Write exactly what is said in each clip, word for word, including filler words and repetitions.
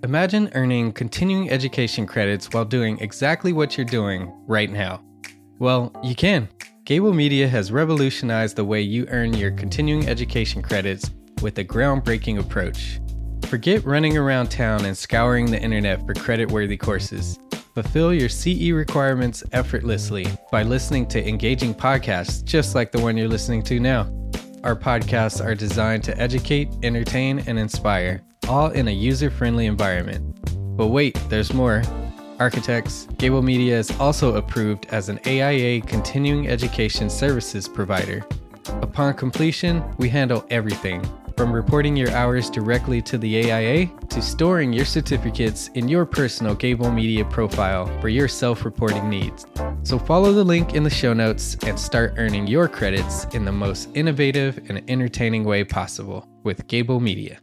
Imagine earning continuing education credits while doing exactly what you're doing right now. Well, you can. Gable Media has revolutionized the way you earn your continuing education credits with a groundbreaking approach. Forget running around town and scouring the internet for credit-worthy courses. Fulfill your C E requirements effortlessly by listening to engaging podcasts just like the one you're listening to now. Our podcasts are designed to educate, entertain, and inspire, all in a user-friendly environment. But wait, there's more. Architects, Gable Media is also approved as an A I A continuing education services provider. Upon completion, we handle everything, from reporting your hours directly to the A I A to storing your certificates in your personal Gable Media profile for your self-reporting needs. So follow the link in the show notes and start earning your credits in the most innovative and entertaining way possible with Gable Media.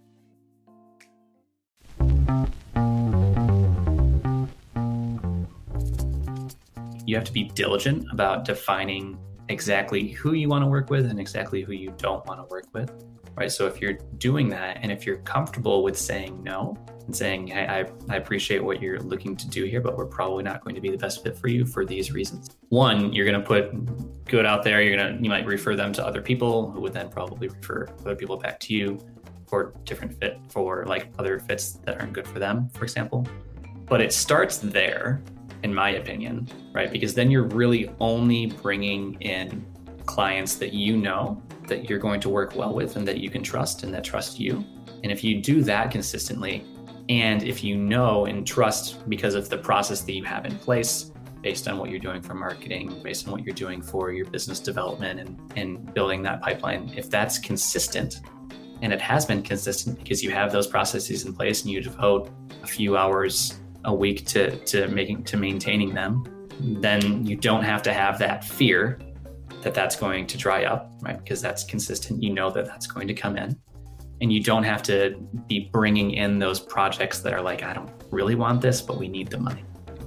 You have to be diligent about defining exactly who you want to work with and exactly who you don't want to work with, right? So if you're doing that and if you're comfortable with saying no and saying, hey, I, I appreciate what you're looking to do here, but we're probably not going to be the best fit for you for these reasons. One, you're going to put good out there. You're going to, you might refer them to other people who would then probably refer other people back to you for different fit, for like other fits that aren't good for them, for example. But it starts there, in my opinion, right? Because then you're really only bringing in clients that you know that you're going to work well with and that you can trust and that trust you. And if you do that consistently, and if you know and trust because of the process that you have in place, based on what you're doing for marketing, based on what you're doing for your business development and, and building that pipeline, if that's consistent, and it has been consistent because you have those processes in place and you devote a few hours a week to, to making, to maintaining them, then you don't have to have that fear that that's going to dry up, right? Because that's consistent. You know that that's going to come in. And you don't have to be bringing in those projects that are like, I don't really want this, but we need the money.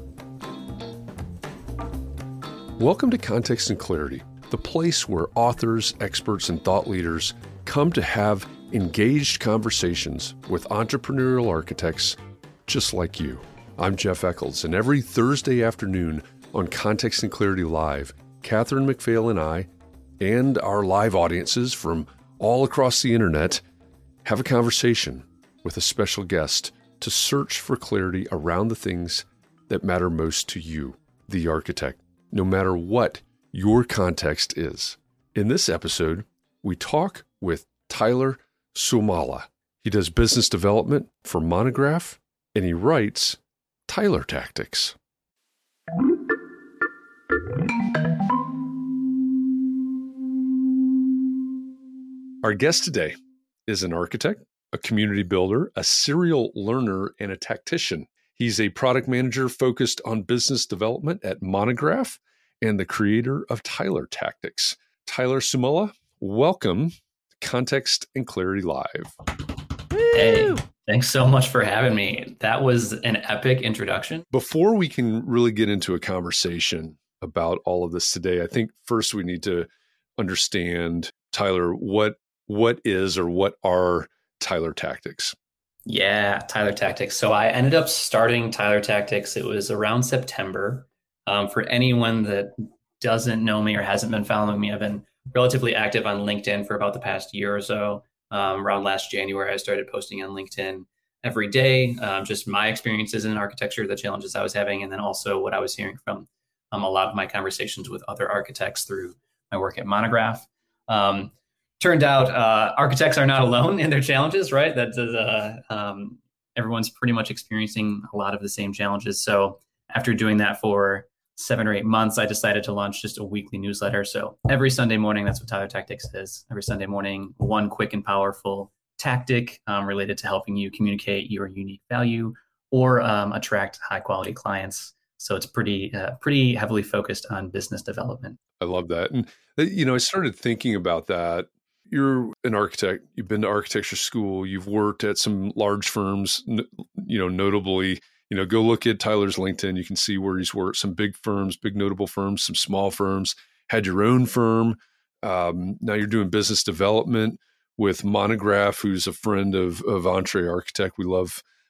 Welcome to Context and Clarity, the place where authors, experts, and thought leaders come to have engaged conversations with entrepreneurial architects just like you. I'm Jeff Eccles, and every Thursday afternoon on Context and Clarity Live, Catherine McPhail and I, and our live audiences from all across the internet, have a conversation with a special guest to search for clarity around the things that matter most to you, the architect, no matter what your context is. In this episode, we talk with Tyler Suomala. He does business development for Monograph, and he writes Tyler Tactics. Our guest today is an architect, a community builder, a serial learner, and a tactician. He's a product manager focused on business development at Monograph and the creator of Tyler Tactics. Tyler Suomala, welcome to Context and Clarity Live. Hey, thanks so much for having me. That was an epic introduction. Before we can really get into a conversation about all of this today, I think first we need to understand, Tyler, what what is or what are Tyler Tactics? Yeah, Tyler Tactics. So I ended up starting Tyler Tactics. It was around September. Um, for anyone that doesn't know me or hasn't been following me, I've been relatively active on LinkedIn for about the past year or so. Um, around last January, I started posting on LinkedIn every day, um, just my experiences in architecture, the challenges I was having, and then also what I was hearing from um, a lot of my conversations with other architects through my work at Monograph. Um, turned out uh, architects are not alone in their challenges, right? That uh, um, everyone's pretty much experiencing a lot of the same challenges. So after doing that for seven or eight months, I decided to launch just a weekly newsletter. So every Sunday morning, that's what Tyler Tactics is. Every Sunday morning, one quick and powerful tactic um, related to helping you communicate your unique value or um, attract high quality clients. So it's pretty, uh, pretty heavily focused on business development. I love that. And, you know, I started thinking about that. You're an architect, you've been to architecture school, you've worked at some large firms, you know, notably, you know, go look at Tyler's LinkedIn. You can see where he's worked, some big firms, big notable firms, some small firms, had your own firm. Um, now you're doing business development with Monograph, who's a friend of, of Entree Architect. We love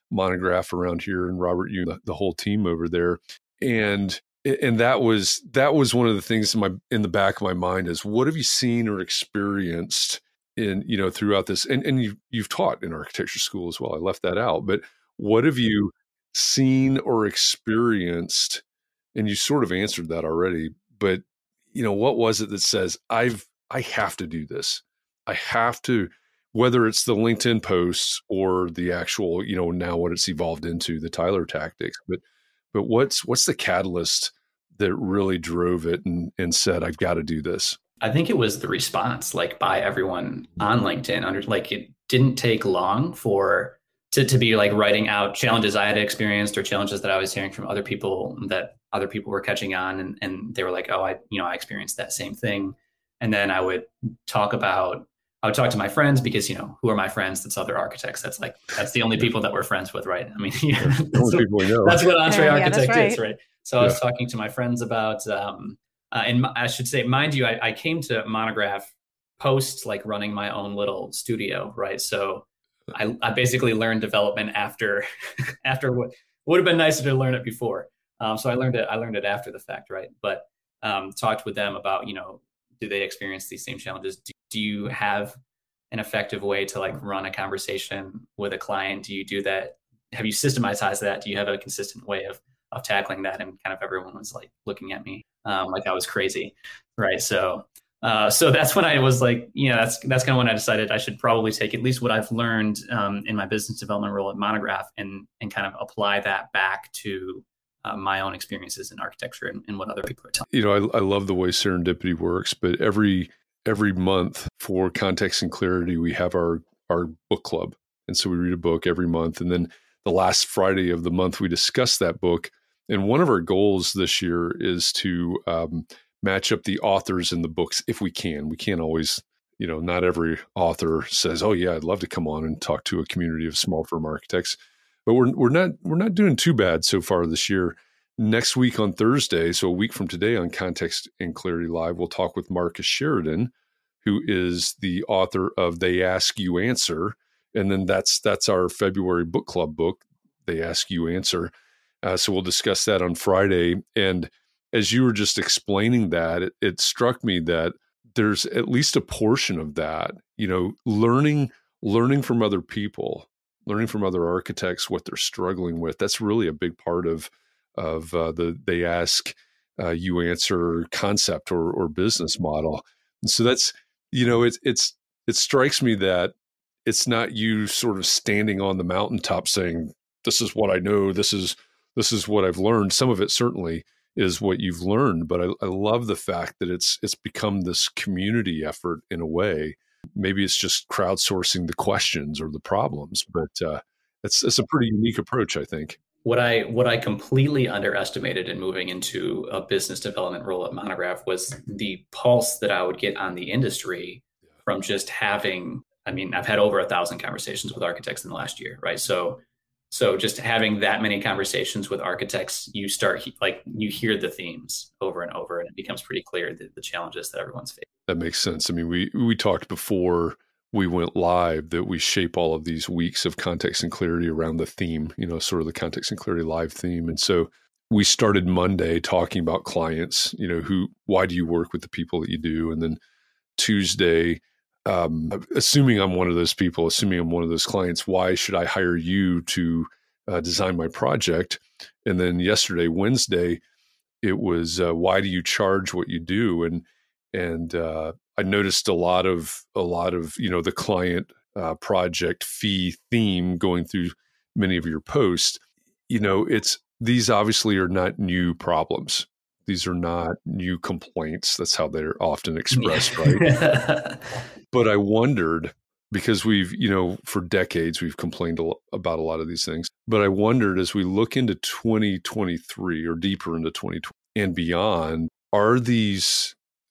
Monograph around here, and Robert, you, the, the whole team over there. And and that was that was one of the things in my in the back of my mind is, what have you seen or experienced in, you know, throughout this? And and you you've taught in architecture school as well. I left that out, but what have you seen or experienced? And you sort of answered that already, but you know, what was it that says, I've I have to do this? I have to, whether it's the LinkedIn posts or the actual, you know, now what it's evolved into, the Tyler tactics, but but what's what's the catalyst that really drove it and, and said, I've got to do this? I think it was the response, like by everyone on LinkedIn. Under like it didn't take long for to to be like writing out challenges I had experienced or challenges that I was hearing from other people that other people were catching on, and and they were like, oh, I you know I experienced that same thing, and then I would talk about. I would talk to my friends because, you know, who are my friends? That's other architects. That's like, that's the only people that we're friends with, right? I mean, yeah, that's, what, people we know. That's what Entre yeah, Architect yeah, right. is, right? So yeah. I was talking to my friends about, um, uh, and I should say, mind you, I, I came to Monograph post like running my own little studio, right? So I, I basically learned development after, after what would have been nicer to learn it before. Um, so I learned it, I learned it after the fact, right? But um, talked with them about, you know, do they experience these same challenges? Do, do you have an effective way to like run a conversation with a client? Do you do that? Have you systematized that? Do you have a consistent way of of tackling that? And kind of everyone was like looking at me um, like I was crazy, right? So uh, so that's when I was like, you know, that's that's kind of when I decided I should probably take at least what I've learned um, in my business development role at Monograph and and kind of apply that back to Uh, my own experiences in architecture and, and what other people are telling me. You know, I, I love the way serendipity works, but every every month for Context and Clarity, we have our our book club. And so we read a book every month. And then the last Friday of the month, we discuss that book. And one of our goals this year is to um, match up the authors in the books if we can. We can't always, you know, not every author says, oh, yeah, I'd love to come on and talk to a community of small firm architects. But we're we're not we're not doing too bad so far this year. Next week on Thursday, so a week from today on Context and Clarity Live, we'll talk with Marcus Sheridan, who is the author of They Ask You Answer. And then that's that's our February book club book, They Ask You Answer. Uh, so we'll discuss that on Friday. And as you were just explaining that, it, it struck me that there's at least a portion of that, you know, learning learning from other people, learning from other architects, what they're struggling with. That's really a big part of of uh, the They Ask uh, You Answer concept or or business model. And so that's, you know, it's it's it strikes me that it's not you sort of standing on the mountaintop saying, this is what I know, this is this is what I've learned. Some of it certainly is what you've learned, but I, I love the fact that it's it's become this community effort in a way. Maybe it's just crowdsourcing the questions or the problems, but uh, it's it's a pretty unique approach, I think. What I what I completely underestimated in moving into a business development role at Monograph was the pulse that I would get on the industry from just having, I mean, I've had over a thousand conversations with architects in the last year, right? So so just having that many conversations with architects, you start, like, you hear the themes over and over, and it becomes pretty clear the, the challenges that everyone's facing. That makes sense. I mean, we we talked before we went live that we shape all of these weeks of Context and Clarity around the theme, you know, sort of the Context and Clarity live theme. And so we started Monday talking about clients, you know, who, why do you work with the people that you do? And then Tuesday, um, assuming I'm one of those people, assuming I'm one of those clients, why should I hire you to uh, design my project? And then yesterday, Wednesday, it was, uh, why do you charge what you do? And, and, uh, I noticed a lot of a lot of you know the client uh, project fee theme going through many of your posts. You know, it's these obviously are not new problems. These are not new complaints. That's how they're often expressed, right? But I wondered, because we've you know for decades we've complained a lo- about a lot of these things. But I wondered, as we look into twenty twenty-three or deeper into twenty twenty and beyond, are these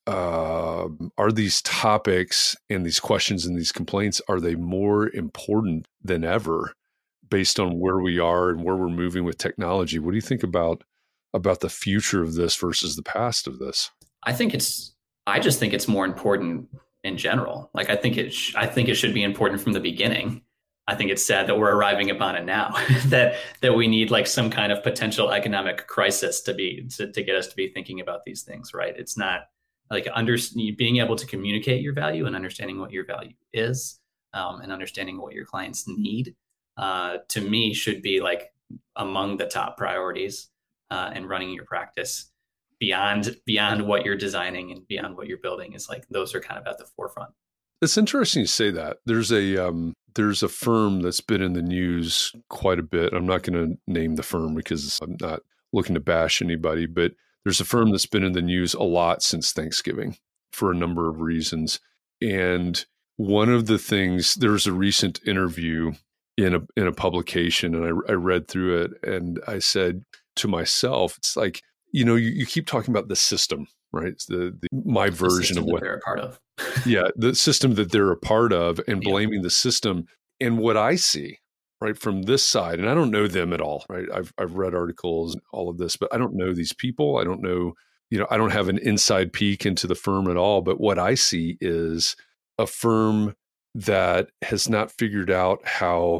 Uh, are these topics and these questions and these complaints, are they more important than ever based on where we are and where we're moving with technology? What do you think about about the future of this versus the past of this? I think it's, I just think it's more important in general. Like, I think it, sh- I think it should be important from the beginning. I think it's sad that we're arriving upon it now, that that we need like some kind of potential economic crisis to be to, to get us to be thinking about these things, right? It's not like under, being able to communicate your value and understanding what your value is, um, and understanding what your clients need, uh, to me should be like among the top priorities, uh, in running your practice. Beyond beyond what you're designing and beyond what you're building is like those are kind of at the forefront. It's interesting you say that. There's a um, there's a firm that's been in the news quite a bit. I'm not going to name the firm because I'm not looking to bash anybody, but there's a firm that's been in the news a lot since Thanksgiving for a number of reasons. And one of the things, there was a recent interview in a in a publication, and I, I read through it, and I said to myself, it's like, you know, you, you keep talking about the system, right? It's the, the my The version system of that what they're a part of. yeah, the system that they're a part of, and Yeah. blaming the system. And what I see, right, from this side, and I don't know them at all, right? I've I've read articles and all of this, but I don't know these people. I don't know, you know, I don't have an inside peek into the firm at all. But what I see is a firm that has not figured out how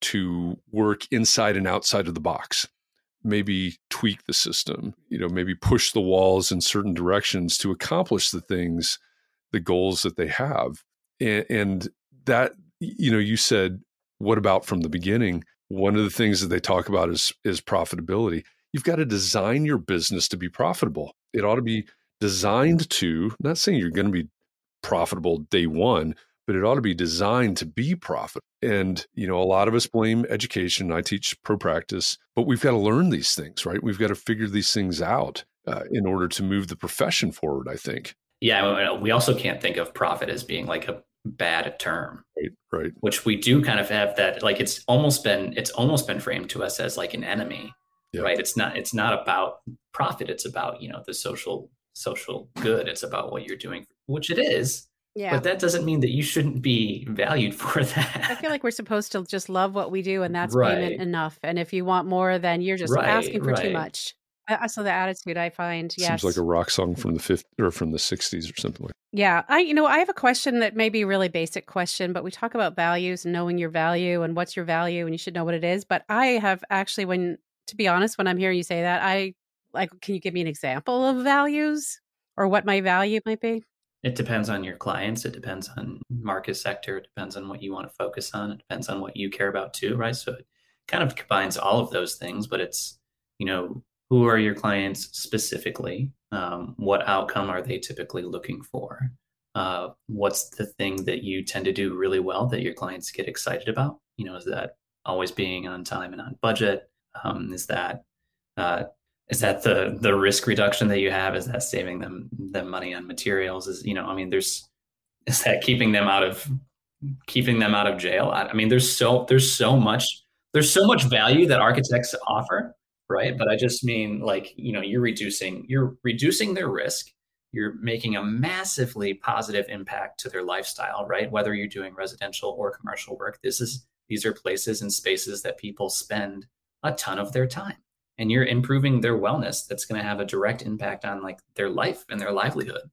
to work inside and outside of the box. Maybe tweak the system, you know, maybe push the walls in certain directions to accomplish the things, the goals that they have. And, and that, you know, you said, what about from the beginning? One of the things that they talk about is, is profitability. You've got to design your business to be profitable. It ought to be designed to, not saying you're going to be profitable day one, but it ought to be designed to be profitable. And, you know, a lot of us blame education. I teach pro practice, but we've got to learn these things, right? We've got to figure these things out uh, in order to move the profession forward, I think. Yeah, we also can't think of profit as being like a bad term, Right, right. which we do kind of have that, like it's almost been it's almost been framed to us as like an enemy, Yeah. right? It's not it's not about profit. It's about, you know, the social social good. It's about what you're doing, which it is. Yeah. But that doesn't mean that you shouldn't be valued for that. I feel like we're supposed to just love what we do, and that's Right. payment enough. And if you want more, then you're just Right, asking for too right. much. Uh, so the attitude I find, yes. Seems like a rock song from the fifties or from the sixties or something like that. Yeah. I, you know, I have a question that may be a really basic question, but we talk about values and knowing your value and what's your value, and you should know what it is. But I have actually, when, to be honest, when I'm hearing you say that, I like, can you give me an example of values or what my value might be? It depends on your clients. It depends on market sector. It depends on what you want to focus on. It depends on what you care about too, right? So it kind of combines all of those things, but it's, you know, who are your clients specifically? Um, what outcome are they typically looking for? Uh, what's the thing that you tend to do really well that your clients get excited about? You know, is that always being on time and on budget? Um, is that uh, is that the the risk reduction that you have? Is that saving them them money on materials? Is, you know, I mean, there's is that keeping them out of keeping them out of jail? I, I mean, there's so there's so much there's so much value that architects offer. Right. But I just mean, like, you know, you're reducing, you're reducing their risk. You're making a massively positive impact to their lifestyle, right? Whether you're doing residential or commercial work, this is, these are places and spaces that people spend a ton of their time, and you're improving their wellness. That's going to have a direct impact on like their life and their livelihood.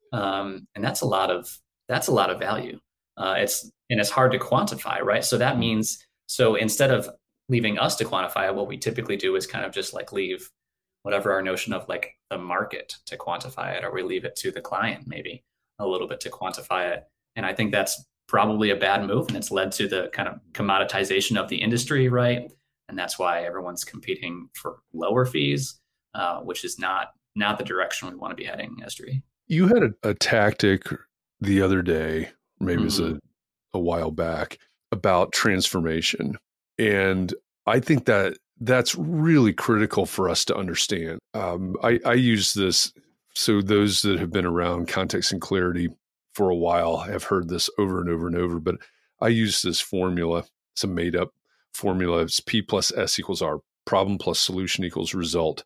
Um, and that's a lot of, that's a lot of value. Uh, it's, and it's hard to quantify, right? So that means, so instead of leaving us to quantify it, what we typically do is kind of just like leave whatever our notion of like the market to quantify it, or we leave it to the client maybe a little bit to quantify it. And I think that's probably a bad move, and it's led to the kind of commoditization of the industry, right? And that's why everyone's competing for lower fees, uh, which is not not the direction we want to be heading in history. You had a, a tactic the other day, maybe it was Mhm. a, a while back, about transformation. And I think that that's really critical for us to understand. Um, I, I use this, so those that have been around context and clarity for a while have heard this over and over and over, but I use this formula. It's a made up formula. It's P plus S equals R, problem plus solution equals result.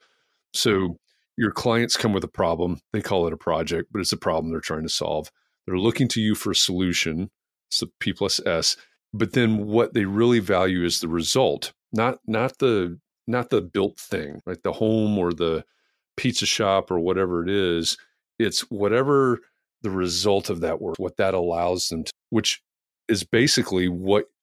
So your clients come with a problem. They call it a project, but it's a problem they're trying to solve. They're looking to you for a solution. It's the P plus S. But then what they really value is the result, not not the not the built thing, right? The home or the pizza shop or whatever it is. It's whatever the result of that work, what that allows them to, which is basically what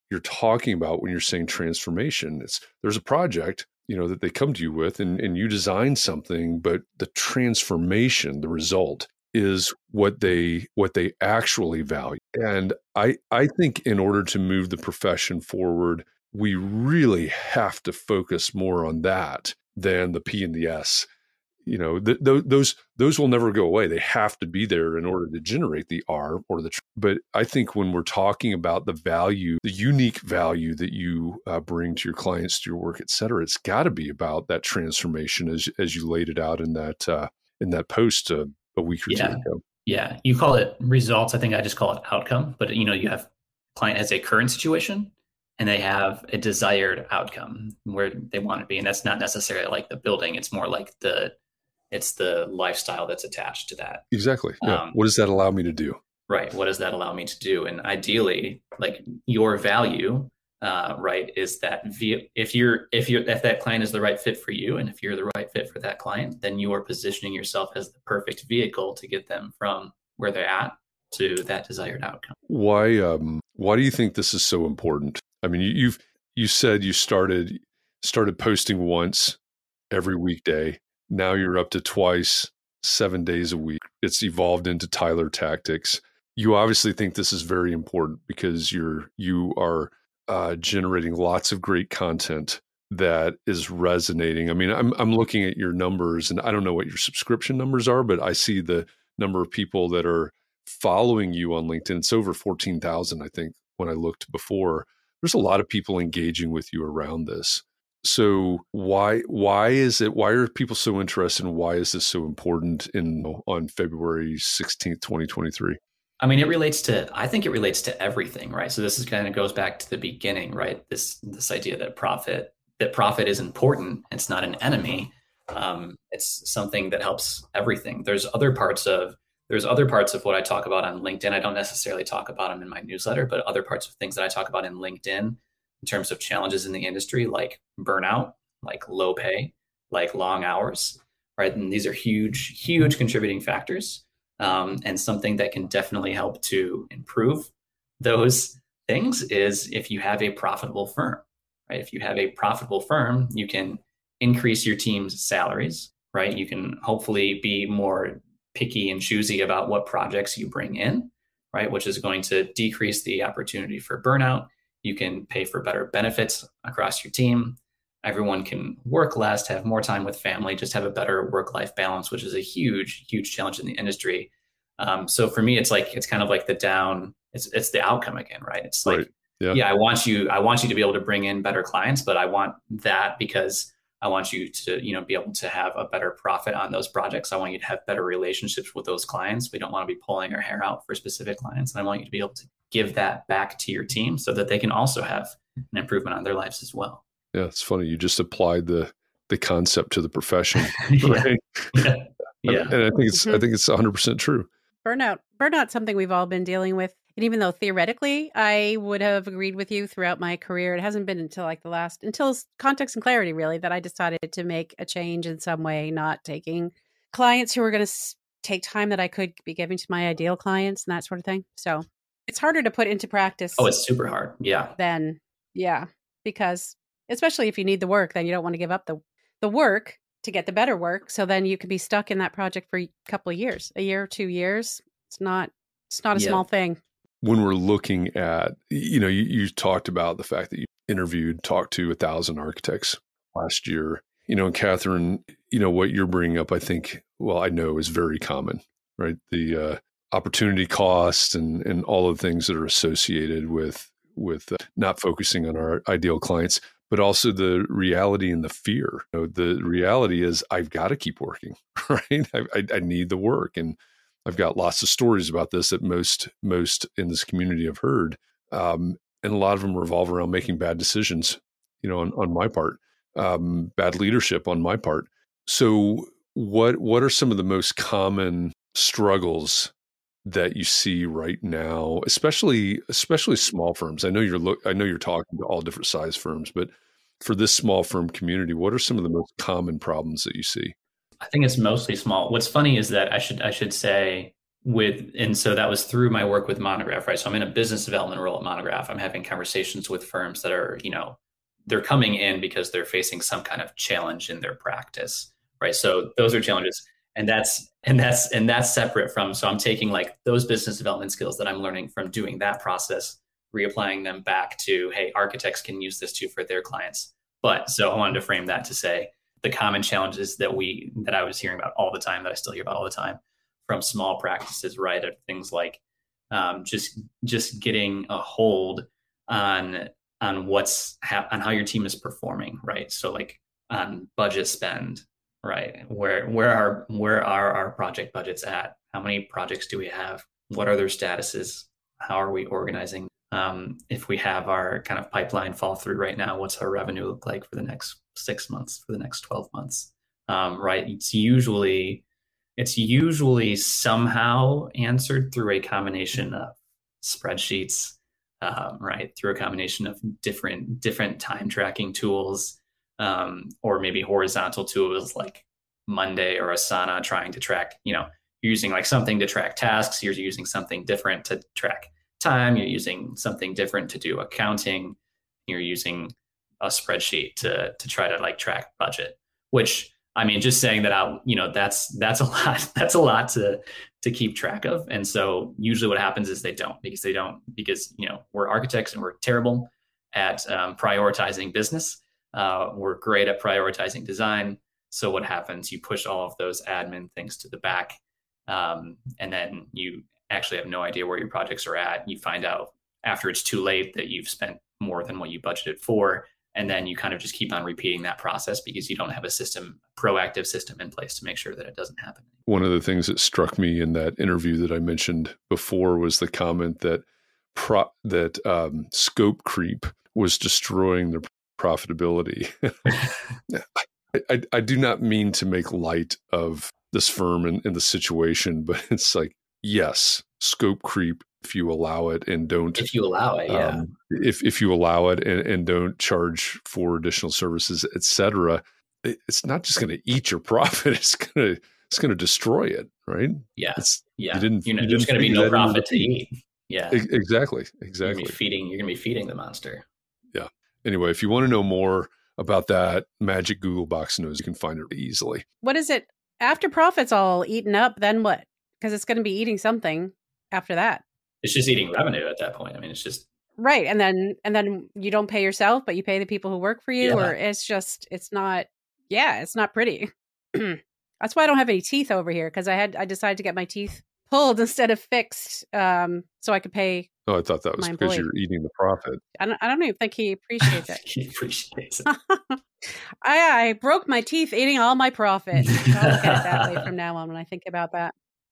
you're talking about when you're saying transformation. It's there's a project, you know, that they come to you with, and, and you design something, but the transformation, the result is what they what they actually value. And I I think in order to move the profession forward, we really have to focus more on that than the P and the S. You know, th- th- those those will never go away. They have to be there in order to generate the R or the. Tr- but I think when we're talking about the value, the unique value that you uh, bring to your clients, to your work, et cetera, it's got to be about that transformation as as you laid it out in that uh, in that post uh, a week or yeah. two ago. Yeah, you call it results. I think I just call it outcome. But you know, you have client has a current situation, and they have a desired outcome where they want to be, and that's not necessarily like the building. It's more like the It's the lifestyle that's attached to that. Exactly. Yeah. Um, what does that allow me to do? Right. What does that allow me to do? And ideally, like your value, uh, right, is that via, if you're if you if that client is the right fit for you, and if you're the right fit for that client, then you are positioning yourself as the perfect vehicle to get them from where they're at to that desired outcome. Why um why do you think this is so important? I mean, you, you've you said you started started posting once every weekday. Now you're up to twice, seven days a week. It's evolved into Tyler Tactics. You obviously think this is very important because you're you are uh, generating lots of great content that is resonating. I mean, I'm I'm looking at your numbers, and I don't know what your subscription numbers are, but I see the number of people that are following you on LinkedIn. It's over fourteen thousand, I think, when I looked before. There's a lot of people engaging with you around this. So why why is it why are people so interested, and why is this so important in on February sixteenth, twenty twenty-three? I mean, it relates to I think it relates to everything, right? So this is kind of goes back to the beginning, right? This this idea that profit that profit is important. It's not an enemy. Um, it's something that helps everything. There's other parts of there's other parts of what I talk about on LinkedIn. I don't necessarily talk about them in my newsletter, but other parts of things that I talk about in LinkedIn in terms of challenges in the industry, like burnout, like low pay, like long hours, right? And these are huge, huge contributing factors, um, and something that can definitely help to improve those things is if you have a profitable firm, right? If you have a profitable firm, you can increase your team's salaries, right? You can hopefully be more picky and choosy about what projects you bring in, right? Which is going to decrease the opportunity for burnout. You can pay for better benefits across your team. Everyone can work less, have more time with family, just have a better work-life balance, which is a huge, huge challenge in the industry. Um, so for me, it's like, it's kind of like the down, it's it's the outcome again, right? It's like, right. yeah. yeah, I want you, I want you to be able to bring in better clients, but I want that because I want you to, you know, be able to have a better profit on those projects. I want you to have better relationships with those clients. We don't want to be pulling our hair out for specific clients. And I want you to be able to give that back to your team so that they can also have an improvement on their lives as well. Yeah, it's funny. You just applied the the concept to the profession, yeah. right? Yeah. yeah. And I think it's mm-hmm. I think it's one hundred percent true. Burnout, burnout's something we've all been dealing with. And even though theoretically I would have agreed with you throughout my career, it hasn't been until like the last, until Context and Clarity really, that I decided to make a change in some way, not taking clients who were going to take time that I could be giving to my ideal clients and that sort of thing. So it's harder to put into practice. Oh, it's super hard. Yeah. Then, yeah, because especially if you need the work, then you don't want to give up the, the work to get the better work. So then you could be stuck in that project for a couple of years, a year, two years. It's not, it's not a yeah. small thing. When we're looking at, you know, you, you talked about the fact that you interviewed, talked to a thousand architects last year, you know, and Catherine, you know, what you're bringing up, I think, well, I know is very common, right? The uh, opportunity cost and, and all of the things that are associated with, with uh, not focusing on our ideal clients, but also the reality and the fear. You know, the reality is I've got to keep working, right? I, I, I need the work. And I've got lots of stories about this that most most in this community have heard. Um, and a lot of them revolve around making bad decisions, you know, on, on my part, um, bad leadership on my part. So what what are some of the most common struggles that you see right now, especially especially small firms? I know you're look I know you're talking to all different size firms, but for this small firm community, what are some of the most common problems that you see? I think it's mostly small. What's funny is that I should I should say with, and so that was through my work with Monograph, right? So I'm in a business development role at Monograph. I'm having conversations with firms that are, you know, they're coming in because they're facing some kind of challenge in their practice, right? So those are challenges. And that's, and that's, and that's separate from, so I'm taking like those business development skills that I'm learning from doing that process, reapplying them back to, hey, architects can use this too for their clients. But so I wanted to frame that to say the common challenges that we, that I was hearing about all the time, that I still hear about all the time from small practices, right? Are things like um, just, just getting a hold on, on what's, ha- on how your team is performing, right? So like on budget spend, right? Where, where are, where are our project budgets at? How many projects do we have? What are their statuses? How are we organizing? Um, if we have our kind of pipeline fall through right now, what's our revenue look like for the next six months, for the next twelve months? Um, right. It's usually, it's usually somehow answered through a combination of spreadsheets, um, right? Through a combination of different, different time tracking tools, um, or maybe horizontal tools like Monday or Asana, trying to track, you know, you're using like something to track tasks. You're using something different to track time. You're using something different to do accounting. You're using a spreadsheet to, to try to like track budget, which, I mean, just saying that out, you know, that's, that's a lot, that's a lot to, to keep track of. And so usually what happens is they don't, because they don't, because, you know, we're architects and we're terrible at um, prioritizing business. Uh, we're great at prioritizing design. So what happens, you push all of those admin things to the back. Um, and then you actually have no idea where your projects are at. You find out after it's too late that you've spent more than what you budgeted for. And then you kind of just keep on repeating that process because you don't have a system, proactive system in place to make sure that it doesn't happen. One of the things that struck me in that interview that I mentioned before was the comment that pro- that um, scope creep was destroying their profitability. I, I, I do not mean to make light of this firm and, and the situation, but it's like, yes, scope creep, if you allow it and don't, if you allow it, yeah. Um, if, if you allow it and, and don't charge for additional services, et cetera, it, it's not just going to eat your profit. It's going to, it's going to destroy it. Right. Yeah. It's, yeah. You didn't, you know, you there's going to be no profit to eat. eat. Yeah. E- exactly. Exactly. You're going to be feeding, you're going to be feeding the monster. Yeah. Anyway, if you want to know more about that, Magic Google Box knows you can find it easily. What is it? After profit's all eaten up, then what? Because it's going to be eating something after that. It's just eating revenue at that point. I mean, it's just right. And then and then you don't pay yourself, but you pay the people who work for you, yeah. or it's just it's not. Yeah, it's not pretty. That's why I don't have any teeth over here, because I had I decided to get my teeth pulled instead of fixed, um, so I could pay. Oh, I thought that was because you're eating the profit. I don't. I don't even think he appreciates it. He appreciates it. I, I broke my teeth eating all my profit. I'll look at it that way from now on when I think about that.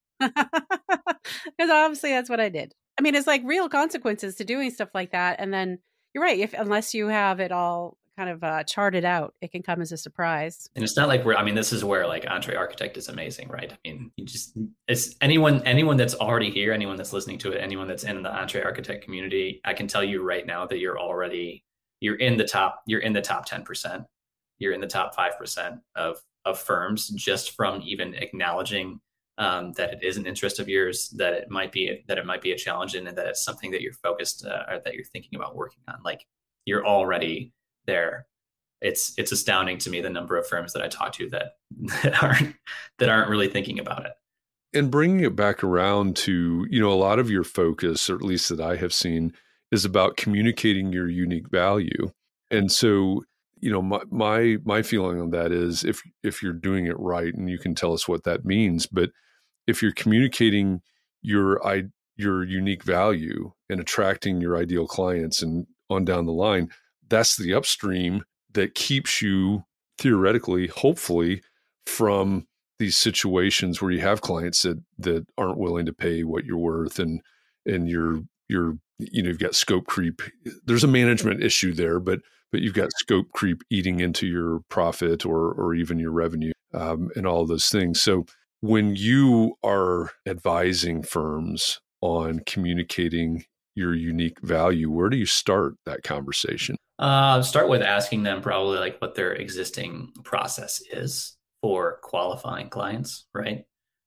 Because obviously that's what I did. I mean, it's like real consequences to doing stuff like that. And then you're right. If unless you have it all kind of uh, charted out, it can come as a surprise. And it's not like we're, I mean, this is where like Entre Architect is amazing, right? I mean, you just, it's anyone, anyone that's already here, anyone that's listening to it, anyone that's in the Entre Architect community, I can tell you right now that you're already, you're in the top, you're in the top ten percent. You're in the top five percent of, of firms just from even acknowledging um, that it is an interest of yours, that it might be, that it might be a challenge, and that it's something that you're focused uh, or that you're thinking about working on. Like you're already there. It's it's astounding to me the number of firms that I talk to that that aren't that aren't really thinking about it. And bringing it back around to, you know, a lot of your focus, or at least that I have seen, is about communicating your unique value. And so, you know, my my my feeling on that is if if you're doing it right, and you can tell us what that means, but if you're communicating your I your unique value and attracting your ideal clients and on down the line, that's the upstream that keeps you theoretically, hopefully, from these situations where you have clients that that aren't willing to pay what you're worth, and and you're you're you know you've got scope creep. There's a management issue there, but but you've got scope creep eating into your profit or or even your revenue, um, and all of those things. So when you are advising firms on communicating your unique value, where do you start that conversation? Uh, start with asking them probably like what their existing process is for qualifying clients, right?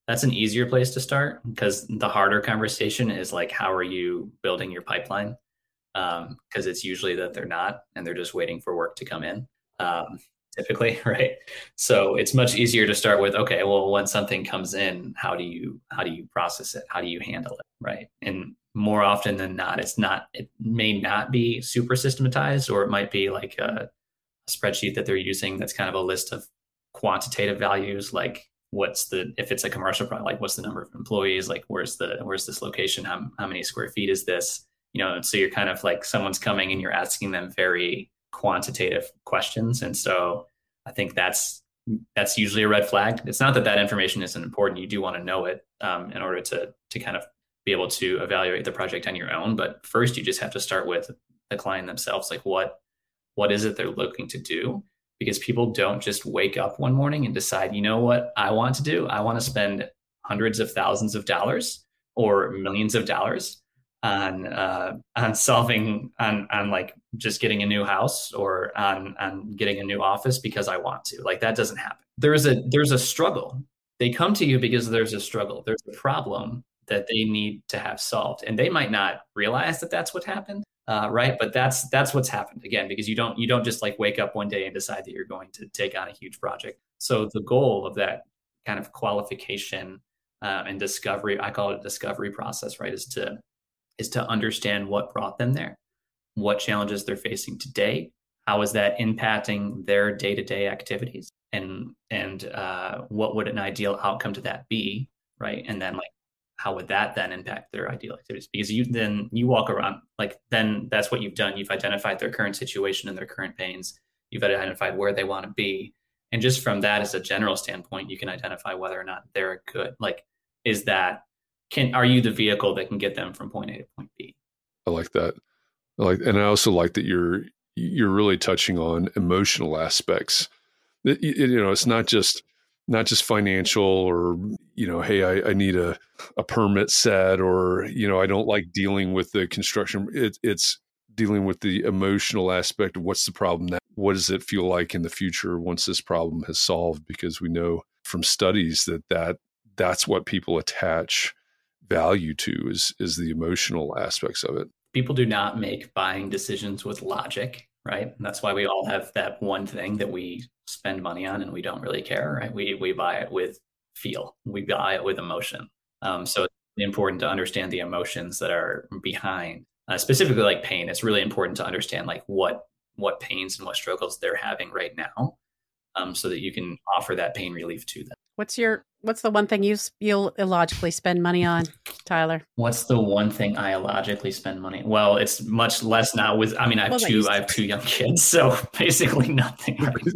that's an easier place to start, because the harder conversation is like, how are you building your pipeline? Um, because it's usually that they're not, and they're just waiting for work to come in. Um, typically, right? So it's much easier to start with, okay, well, when something comes in, how do you how do you process it? How do you handle it? Right. And more often than not, it's not, it may not be super systematized, or it might be like a, a spreadsheet that they're using that's kind of a list of quantitative values, like what's the, if it's a commercial product, like what's the number of employees, like where's the where's this location, how, how many square feet is this? You know, so you're kind of like, someone's coming and you're asking them very quantitative questions. And so I think that's that's usually a red flag. It's not that that information isn't important. You do want to know it um, in order to to kind of be able to evaluate the project on your own. But first, you just have to start with the client themselves. Like, what what is it they're looking to do? Because people don't just wake up one morning and decide, you know what I want to do? I want to spend hundreds of thousands of dollars or millions of dollars on uh, on solving on on like just getting a new house, or on on getting a new office because I want to. Like, that doesn't happen. There's a there's a struggle. They come to you because there's a struggle. There's a problem that they need to have solved, and they might not realize that that's what happened, uh, right? But that's that's what's happened, again, because you don't you don't just like wake up one day and decide that you're going to take on a huge project. So the goal of that kind of qualification uh, and discovery, I call it a discovery process, right, is to is to understand what brought them there, what challenges they're facing today, how is that impacting their day-to-day activities, and and uh, what would an ideal outcome to that be, right? And then like, how would that then impact their ideal activities? Because you then you walk around, like, then that's what you've done. You've identified their current situation and their current pains. You've identified where they want to be. And just from that, as a general standpoint, you can identify whether or not they're good. Like, is that, can, are you the vehicle that can get them from point A to point B? I like that. I like, and I also like that you're, you're really touching on emotional aspects. It, you know, it's not just, not just financial, or, you know, hey, I, I need a, a permit set, or, you know, I don't like dealing with the construction. It, it's dealing with the emotional aspect of what's the problem now. What does it feel like in the future once this problem has solved? Because we know from studies that, that that's what people attach value to, is, is the emotional aspects of it. People do not make buying decisions with logic, right? And that's why we all have that one thing that we spend money on and we don't really care, right? We we buy it with feel, we buy it with emotion. Um, so it's important to understand the emotions that are behind, uh, specifically like pain. It's really important to understand like what what pains and what struggles they're having right now, um, so that you can offer that pain relief to them. What's your what's the one thing you you'll illogically spend money on, Tyler? What's the one thing I illogically spend money? Well, it's much less now with, I mean, I have Well, two, I have two young kids, so basically nothing.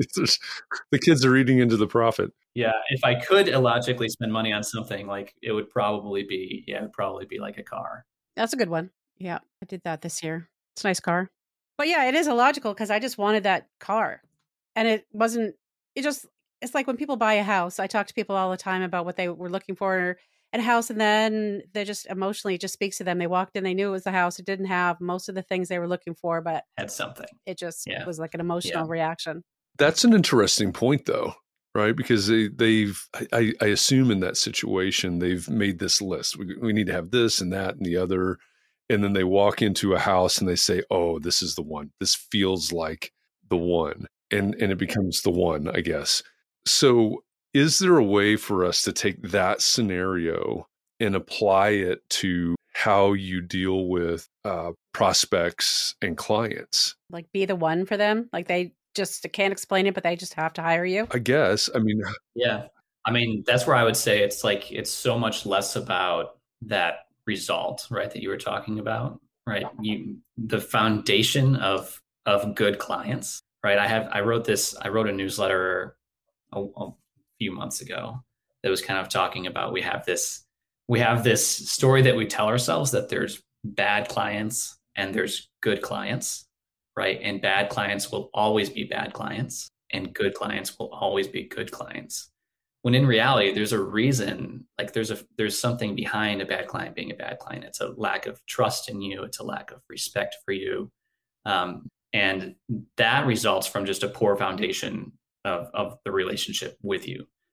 The kids are eating into the profit. Yeah. If I could illogically spend money on something, like it would probably be, yeah, it would probably be like a car. That's a good one. Yeah, I did that this year. It's a nice car. But yeah, it is illogical because I just wanted that car. And it wasn't, it just, it's like when people buy a house, I talk to people all the time about what they were looking for in a house, and then they just emotionally, it just speaks to them. They walked in, they knew it was the house. It didn't have most of the things they were looking for, but Had something. it just Yeah. was like an emotional Yeah. reaction. That's an interesting point, though, right? Because they, they've, I, I assume in that situation, they've made this list. We, we need to have this and that and the other. And then they walk into a house and they say, oh, this is the one. This feels like the one. And, and it becomes the one, I guess. So is there a way for us to take that scenario and apply it to how you deal with uh, prospects and clients? Like be the one for them. Like they just can't explain it, but they just have to hire you. I guess. I mean, Yeah. I mean, that's where I would say it's like, it's so much less about that result, right, that you were talking about, right? You, the foundation of, of good clients, right? I have, I wrote this, I wrote a newsletter a, a few months ago that was kind of talking about, we have this, we have this story that we tell ourselves that there's bad clients and there's good clients, right? And bad clients will always be bad clients and good clients will always be good clients. When in reality, there's a reason, like there's a, there's something behind a bad client being a bad client. It's a lack of trust in you. It's a lack of respect for you. Um, and that results from just a poor foundation of, of the relationship with you.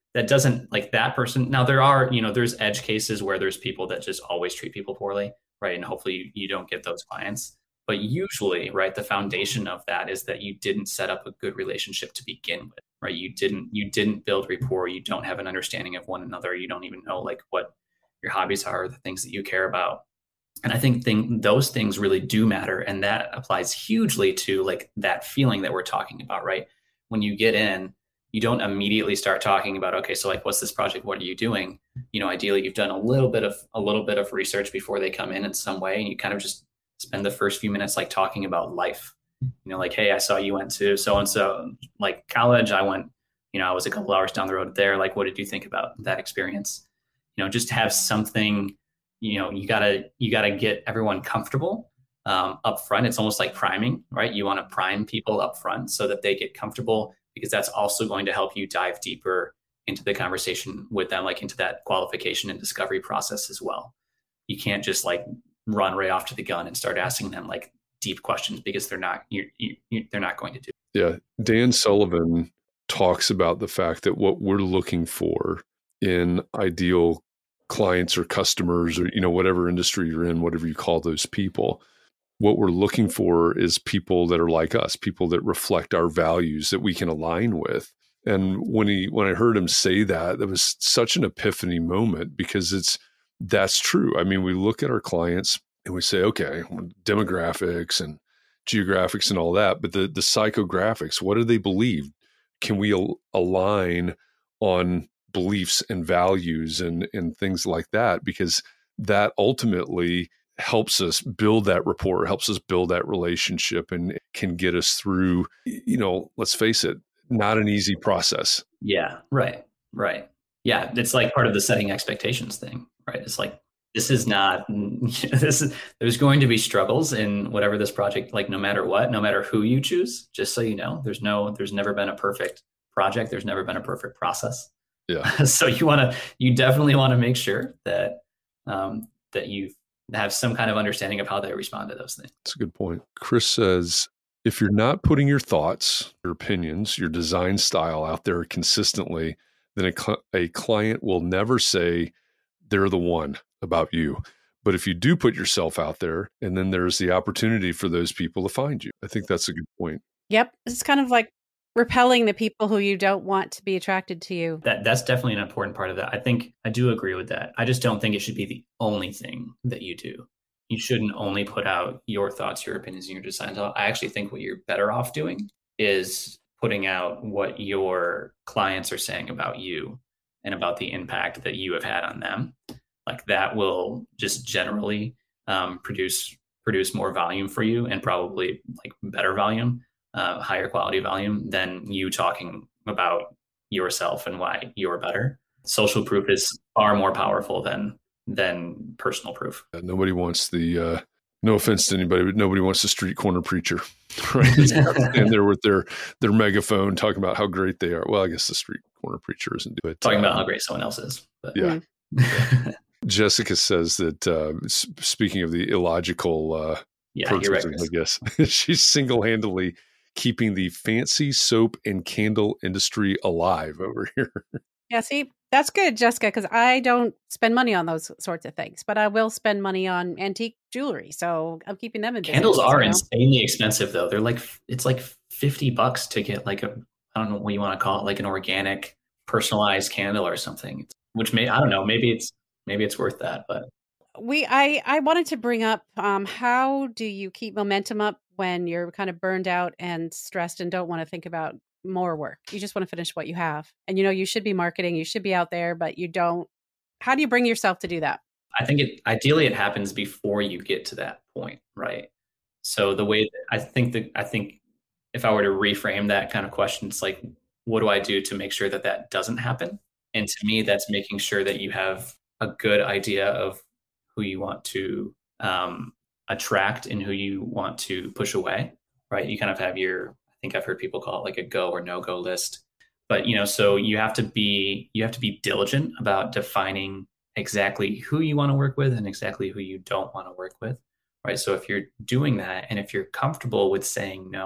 that doesn't like that person. Now there are, you know, there's edge cases where there's people that just always treat people poorly, right? And hopefully you, you don't get those clients. But usually, right, the foundation of that is that you didn't set up a good relationship to begin with, right? You didn't you didn't build rapport. You don't have an understanding of one another. You don't even know like what your hobbies are, the things that you care about. And I think thing, those things really do matter. And that applies hugely to like that feeling that we're talking about, right? When you get in, you don't immediately start talking about, okay, so like, what's this project? What are you doing? You know, ideally you've done a little bit of a little bit of research before they come in in some way. And you kind of just spend the first few minutes like talking about life, you know, like, hey, I saw you went to so-and-so like college. I went, you know, I was a couple hours down the road there. Like, what did you think about that experience? You know, just have something, you know, you gotta, you gotta get everyone comfortable um, up front. It's almost like priming, right? You want to prime people up front so that they get comfortable, because that's also going to help you dive deeper into the conversation with them, like into that qualification and discovery process as well. You can't just like run right off to the gun and start asking them like deep questions, because they're not, you, you, they're not going to do. Yeah. Dan Sullivan talks about the fact that what we're looking for in ideal clients or customers, or, you know, whatever industry you're in, whatever you call those people, what we're looking for is people that are like us, people that reflect our values that we can align with. And when he, when I heard him say that, that was such an epiphany moment, because it's, that's true. I mean, we look at our clients and we say, okay, demographics and geographics and all that, but the, the psychographics, what do they believe? Can we al- align on beliefs and values and, and things like that? Because that ultimately helps us build that rapport, helps us build that relationship, and can get us through, you know, let's face it, not an easy process. Yeah, right, right. Yeah, it's like part of the setting expectations thing, right? It's like, this is not, this is, there's going to be struggles in whatever this project, like no matter what, no matter who you choose, just so you know, there's no, there's never been a perfect project. There's never been a perfect process. Yeah. So you want to, you definitely want to make sure that, um, that you have some kind of understanding of how they respond to those things. That's a good point. Chris says, if you're not putting your thoughts, your opinions, your design style out there consistently, then a, cl- a client will never say they're the one about you. But if you do put yourself out there, and then there's the opportunity for those people to find you. I think that's a good point. Yep. It's kind of like repelling the people who you don't want to be attracted to you. That that's definitely an important part of that. I think I do agree with that. I just don't think it should be the only thing that you do. You shouldn't only put out your thoughts, your opinions, and your designs. I actually think what you're better off doing is putting out what your clients are saying about you and about the impact that you have had on them. Like that will just generally um, produce produce more volume for you, and probably like better volume, uh, higher quality volume than you talking about yourself and why you're better. Social proof is far more powerful than than personal proof. Yeah, nobody wants the, uh, no offense to anybody, but nobody wants the street corner preacher, right? And they're with their, their megaphone talking about how great they are. Well, I guess the street corner preacher isn't doing it. Talking uh, about how great someone else is. But. Yeah. Mm. Jessica says that, uh, s- speaking of the illogical uh, yeah, purchases, I guess, she's single-handedly keeping the fancy soap and candle industry alive over here. Yeah, see, that's good, Jessica, because I don't spend money on those sorts of things, but I will spend money on antique jewelry. So I'm keeping them in business. Candles are you know? insanely expensive, though. They're like, it's like fifty bucks to get like a, I don't know what you want to call it, like an organic personalized candle or something, which may, I don't know, maybe it's, maybe it's worth that, but. We, I, I wanted to bring up, um, how do you keep momentum up when you're kind of burned out and stressed and don't want to think about more work? You just want to finish what you have. And, you know, you should be marketing, you should be out there, but you don't. How do you bring yourself to do that? I think it, ideally it happens before you get to that point, right? So the way that I think that, I think if I were to reframe that kind of question, it's like, what do I do to make sure that that doesn't happen? And to me, that's making sure that you have a good idea of who you want to um, attract and who you want to push away, right? You kind of have your, I think I've heard people call it like a go or no go list. But, you know, so you have to be, you have to be diligent about defining exactly who you want to work with and exactly who you don't want to work with, right? So if you're doing that and if you're comfortable with saying no,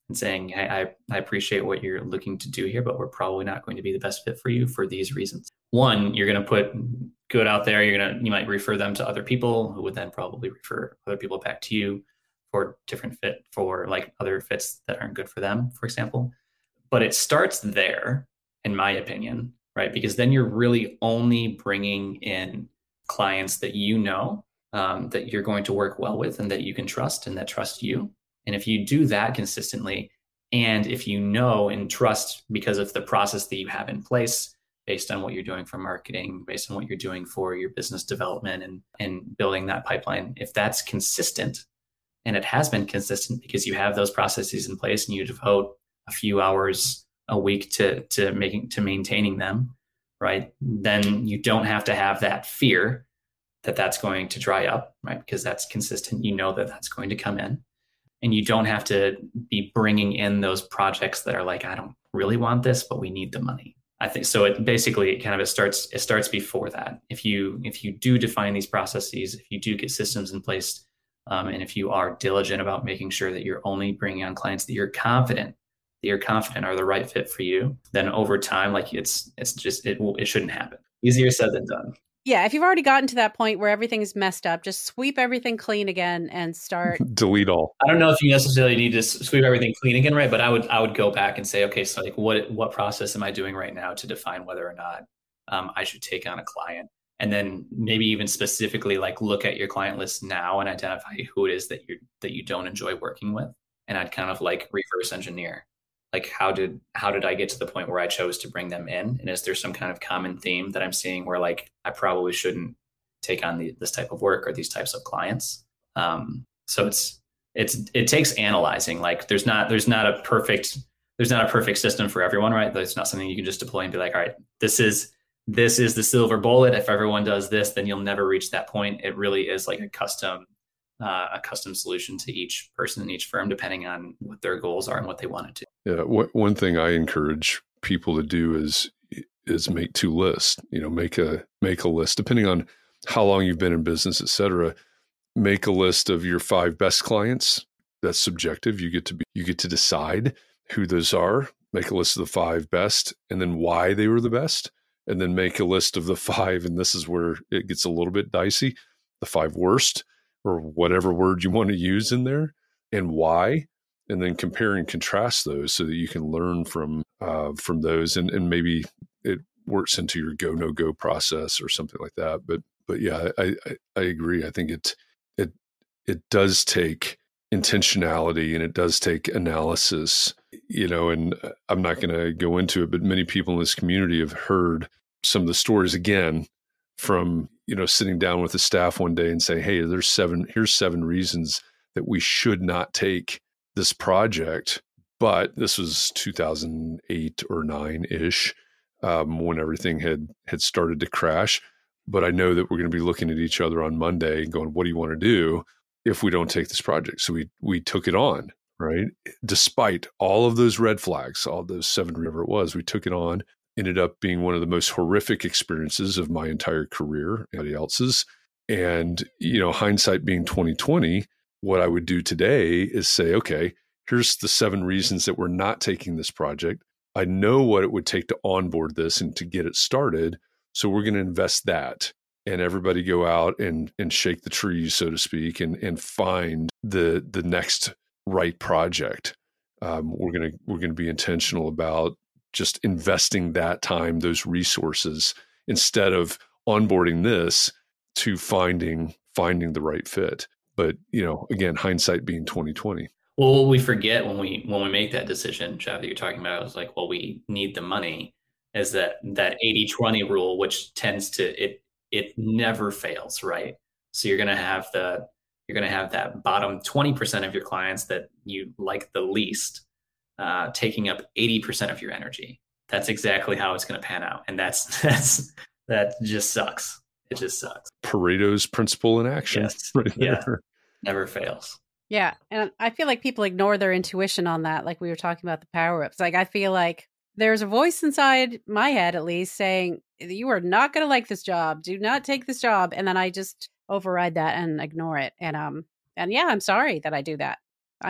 and saying, hey, I, I appreciate what you're looking to do here, but we're probably not going to be the best fit for you for these reasons. One, you're going to put good out there. You're going to, you might refer them to other people who would then probably refer other people back to you for different fit, for like other fits that aren't good for them, for example. But it starts there, in my opinion, right? Because then you're really only bringing in clients that you know, um, that you're going to work well with and that you can trust and that trust you. And if you do that consistently, and if you know and trust because of the process that you have in place, based on what you're doing for marketing, based on what you're doing for your business development and, and building that pipeline, if that's consistent, and it has been consistent because you have those processes in place and you devote a few hours a week to, to making, to maintaining them, right? Then you don't have to have that fear that that's going to dry up, right? Because that's consistent. You know that that's going to come in. And you don't have to be bringing in those projects that are like, I don't really want this, but we need the money. I think so. It basically it kind of it starts it starts before that. If you if you do define these processes, if you do get systems in place, um, and if you are diligent about making sure that you're only bringing on clients that you're confident that you're confident are the right fit for you, then over time, like it's it's just it it shouldn't happen. Easier said than done. Yeah, if you've already gotten to that point where everything's messed up, just sweep everything clean again and start. Delete all. I don't know if you necessarily need to sweep everything clean again, right? But I would I would go back and say, okay, so like what what process am I doing right now to define whether or not um, I should take on a client? And then maybe even specifically like look at your client list now and identify who it is that you that you don't enjoy working with. And I'd kind of like reverse engineer. Like how did how did I get to the point where I chose to bring them in? And is there some kind of common theme that I'm seeing where like I probably shouldn't take on the, this type of work or these types of clients? Um, so it's it's it takes analyzing. Like there's not there's not a perfect there's not a perfect system for everyone, right? There's not something you can just deploy and be like, all right, this is this is the silver bullet. If everyone does this, then you'll never reach that point. It really is like a custom uh, a custom solution to each person in each firm, depending on what their goals are and what they want to do. Yeah, w- one thing I encourage people to do is is make two lists. You know, make a make a list depending on how long you've been in business, et cetera. Make a list of your five best clients. That's subjective. You get to be you get to decide who those are. Make a list of the five best, and then why they were the best, and then make a list of the five. And this is where it gets a little bit dicey. The five worst, or whatever word you want to use in there, and why. And then compare and contrast those so that you can learn from uh, from those, and, and maybe it works into your go no go process or something like that. But but yeah, I, I I agree. I think it it it does take intentionality and it does take analysis. You know, and I'm not going to go into it, but many people in this community have heard some of the stories again from you know sitting down with the staff one day and saying, "Hey, there's seven. Here's seven reasons that we should not take this project." But this was two thousand eight or nine ish, um, when everything had had started to crash. But I know that we're going to be looking at each other on Monday and going, "What do you want to do if we don't take this project?" So we we took it on, right? Despite all of those red flags, all those seven, whatever it was, we took it on. Ended up being one of the most horrific experiences of my entire career, anybody else's. And you know, hindsight being twenty twenty. What I would do today is say, okay, here's the seven reasons that we're not taking this project. I know what it would take to onboard this and to get it started. So we're going to invest that, and everybody go out and and shake the trees, so to speak, and and find the the next right project. Um, we're going to we're going to be intentional about just investing that time, those resources, instead of onboarding this to finding finding the right fit. But, you know, again, hindsight being twenty twenty. Well, what we forget when we when we make that decision, Jeff, that you're talking about, is like, well, we need the money, is that that eighty twenty rule, which tends to it it never fails, right? So you're gonna have the you're gonna have that bottom twenty percent of your clients that you like the least, uh, taking up eighty percent of your energy. That's exactly how it's gonna pan out, and that's that's that just sucks. It just sucks. Pareto's principle in action. Yes. Right Yeah. there. Never fails. Yeah. And I feel like people ignore their intuition on that. Like we were talking about the power ups. Like I feel like there's a voice inside my head, at least, saying, you are not going to like this job. Do not take this job. And then I just override that and ignore it. And, um, and yeah, I'm sorry that I do that. I,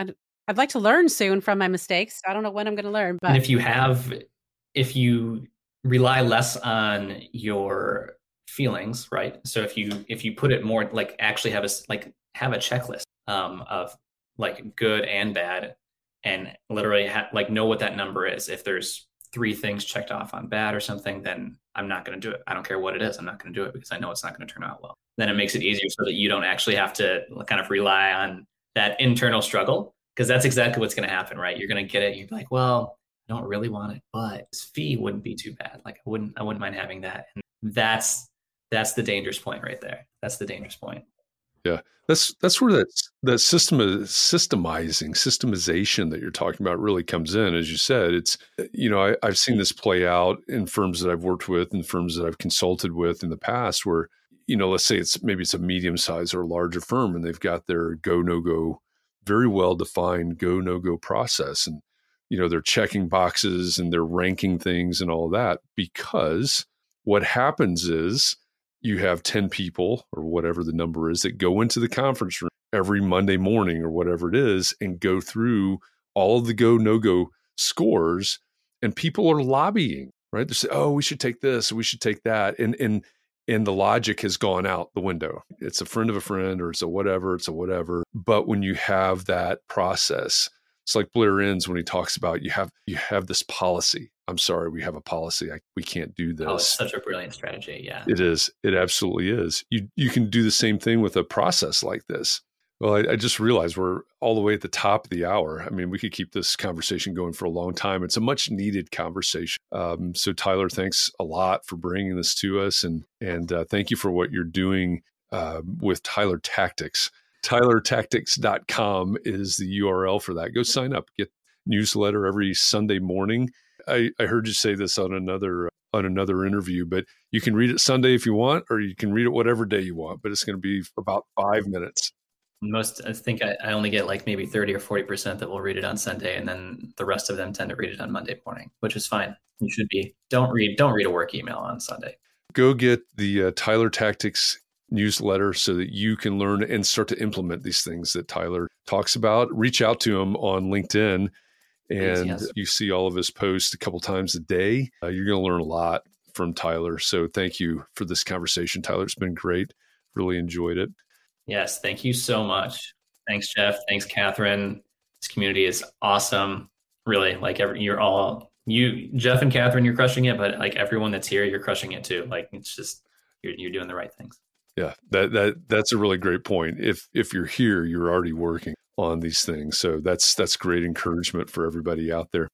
I'd like to learn soon from my mistakes. I don't know when I'm going to learn, but and if you have, if you rely less on your feelings, right? So if you if you put it more like actually have a like have a checklist um, of like good and bad, and literally ha- like know what that number is. If there's three things checked off on bad or something, then I'm not going to do it. I don't care what it is. I'm not going to do it because I know it's not going to turn out well. Then it makes it easier so that you don't actually have to kind of rely on that internal struggle, because that's exactly what's going to happen, right? You're going to get it. You're like, well, I don't really want it, but this fee wouldn't be too bad. Like I wouldn't, I wouldn't mind having that. And that's, that's the dangerous point right there. That's the dangerous point. Yeah. That's, that's where that, that system of systemizing, systemization that you're talking about really comes in. As you said, it's, you know, I, I've seen this play out in firms that I've worked with and firms that I've consulted with in the past where, you know, let's say it's maybe it's a medium size or a larger firm and they've got their go, no go, very well defined go, no go process. And, you know, they're checking boxes and they're ranking things and all that, because what happens is you have ten people or whatever the number is that go into the conference room every Monday morning or whatever it is and go through all of the go, no go scores, and people are lobbying, right? They say, oh, we should take this, we should take that. And, and, and the logic has gone out the window. It's a friend of a friend, or it's a whatever, it's a whatever. But when you have that process, it's like Blair Enns when he talks about you have you have this policy. I'm sorry, we have a policy. I, we can't do this. Oh, it's such a brilliant strategy. Yeah, it is. It absolutely is. You you can do the same thing with a process like this. Well, I, I just realized we're all the way at the top of the hour. I mean, we could keep this conversation going for a long time. It's a much needed conversation. Um, so, Tyler, thanks a lot for bringing this to us, and and uh, thank you for what you're doing uh, with Tyler Tactics. Tyler Tactics dot com is the U R L for that. Go sign up. Get newsletter every Sunday morning. I, I heard you say this on another on another interview, but you can read it Sunday if you want, or you can read it whatever day you want. But it's going to be for about five minutes. Most, I think I, I only get like maybe thirty or forty percent that will read it on Sunday, and then the rest of them tend to read it on Monday morning, which is fine. You should be. Don't read. Don't read a work email on Sunday. Go get the uh, Tyler Tactics newsletter so that you can learn and start to implement these things that Tyler talks about. Reach out to him on LinkedIn, and yes. you see all of his posts a couple times a day. Uh, you're going to learn a lot from Tyler. So thank you for this conversation, Tyler. It's been great. Really enjoyed it. Yes, thank you so much. Thanks, Jeff. Thanks, Catherine. This community is awesome. Really, like every, you're all, you, Jeff and Catherine, you're crushing it, but like everyone that's here, you're crushing it too. Like it's just, you're, you're doing the right things. Yeah, that that that's a really great point. If if you're here, you're already working on these things. So that's that's great encouragement for everybody out there.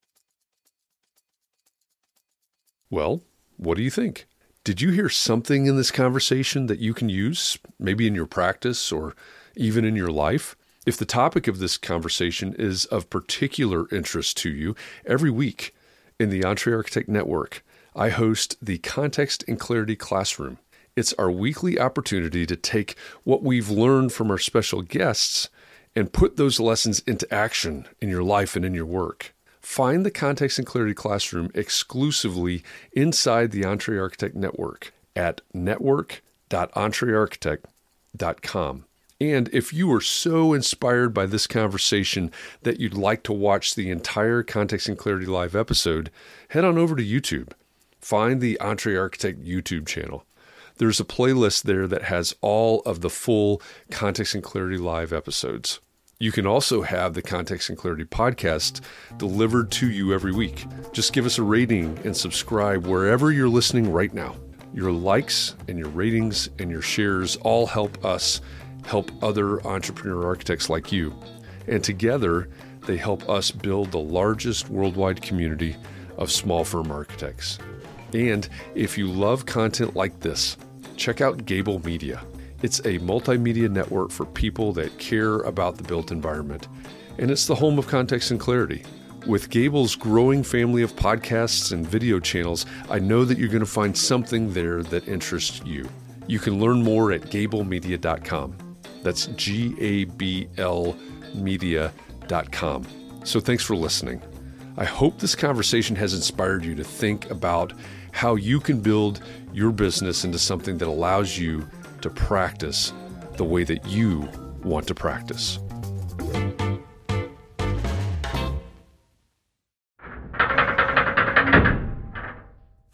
Well, what do you think? Did you hear something in this conversation that you can use, maybe in your practice or even in your life? If the topic of this conversation is of particular interest to you, every week in the EntreArchitect Network, I host the Context and Clarity Classroom. It's our weekly opportunity to take what we've learned from our special guests and put those lessons into action in your life and in your work. Find the Context and Clarity Classroom exclusively inside the EntreArchitect Network at network dot entrearchitect dot com. And if you are so inspired by this conversation that you'd like to watch the entire Context and Clarity Live episode, head on over to YouTube. Find the EntreArchitect YouTube channel. There's a playlist there that has all of the full Context and Clarity Live episodes. You can also have the Context and Clarity podcast delivered to you every week. Just give us a rating and subscribe wherever you're listening right now. Your likes and your ratings and your shares all help us help other entrepreneur architects like you. And together, they help us build the largest worldwide community of small firm architects. And if you love content like this, check out Gable Media. It's a multimedia network for people that care about the built environment. And it's the home of Context and Clarity. With Gable's growing family of podcasts and video channels, I know that you're going to find something there that interests you. You can learn more at gable media dot com. That's G A B L media dot com. So thanks for listening. I hope this conversation has inspired you to think about how you can build your business into something that allows you to practice the way that you want to practice.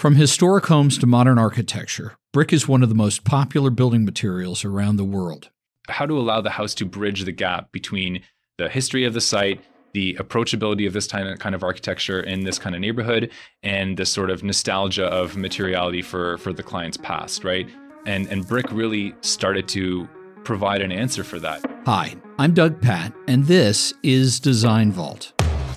From historic homes to modern architecture, brick is one of the most popular building materials around the world. How to allow the house to bridge the gap between the history of the site, the approachability of this kind of architecture in this kind of neighborhood, and the sort of nostalgia of materiality for, for the client's past, right? And, and brick really started to provide an answer for that. Hi, I'm Doug Patt, and this is Design Vault.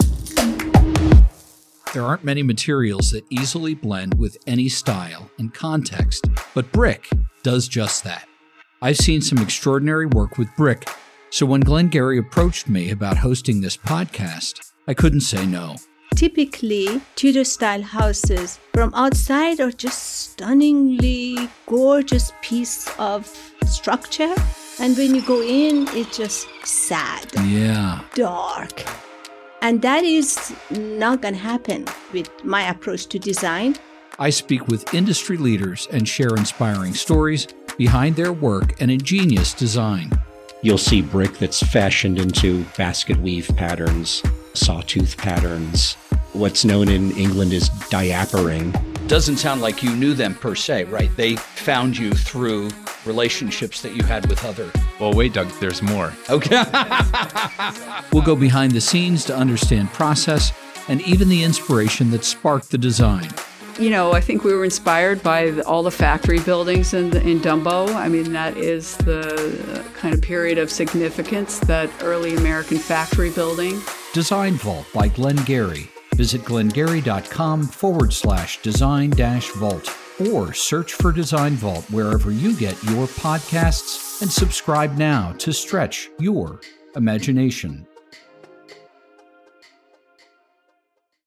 There aren't many materials that easily blend with any style and context, but brick does just that. I've seen some extraordinary work with brick, so when Glenn Gary approached me about hosting this podcast, I couldn't say no. Typically, Tudor-style houses from outside are just stunningly gorgeous piece of structure, and when you go in, it's just sad, yeah, dark. And that is not going to happen with my approach to design. I speak with industry leaders and share inspiring stories behind their work and ingenious design. You'll see brick that's fashioned into basket weave patterns, sawtooth patterns. What's known in England as diapering. Doesn't sound like you knew them per se, right? They found you through relationships that you had with other. Well, wait, Doug, there's more. Okay. We'll go behind the scenes to understand process and even the inspiration that sparked the design. You know, I think we were inspired by the, all the factory buildings in, in Dumbo. I mean, that is the kind of period of significance, that early American factory building. Design Vault by Glenn Gary. Visit glengary.com forward slash design dash vault or search for Design Vault wherever you get your podcasts and subscribe now to stretch your imagination.